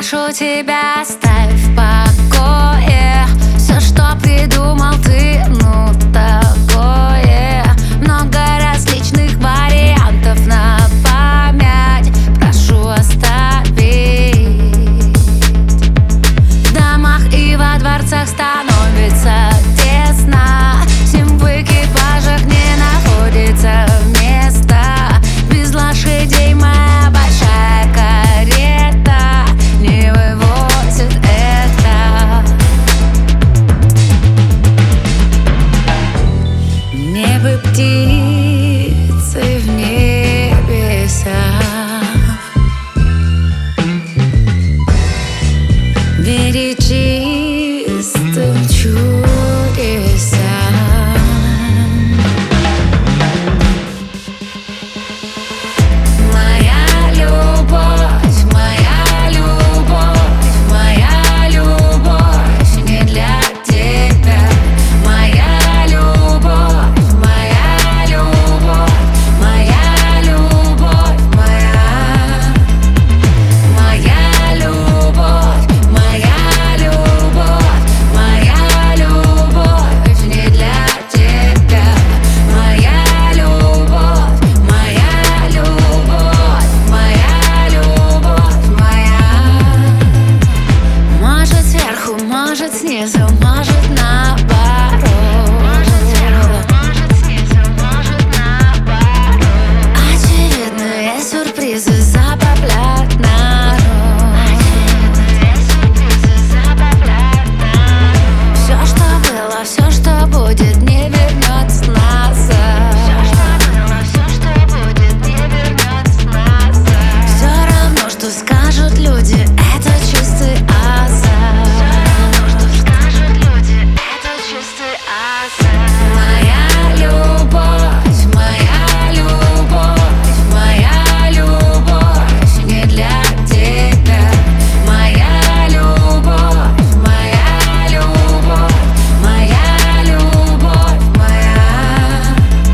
Прошу тебя, оставь в покое все, что придумал ты, ну такое. Много различных вариантов на память прошу оставить. В домах и во дворцах становится тесно, всем в экипажах не находится места. Без лошадей моя большая карета не вывозит это. Мне бы птицы в небесах, верить чистым чудесам. Моя любовь, моя любовь, моя любовь не для тебя. Моя любовь, моя любовь, моя любовь, моя. Моя любовь, моя любовь, моя любовь не для тебя. Моя любовь, моя любовь, моя любовь, моя. Может сверху, может снизу, может наоборот. Очевидные сюрпризы забавляют народ. Все, что было, все, что будет, не вернется назад. Все равно, что скажут люди, это чистый азарт. Моя любовь, моя любовь, моя любовь не для тебя. Моя любовь, моя любовь, моя любовь, моя.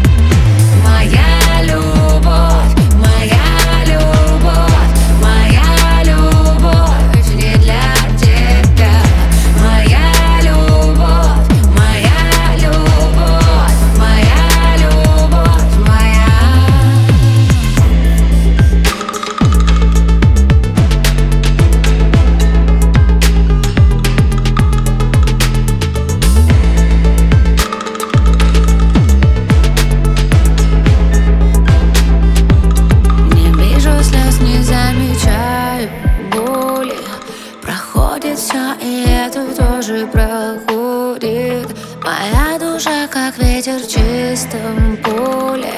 Моя любовь, моя любовь, моя любовь не для тебя. Моя любовь, моя любовь, моя любовь, моя. Не вижу слез, не замечаю боли. Проходит все, и это тоже проходит. Моя душа, как ветер в чистом поле.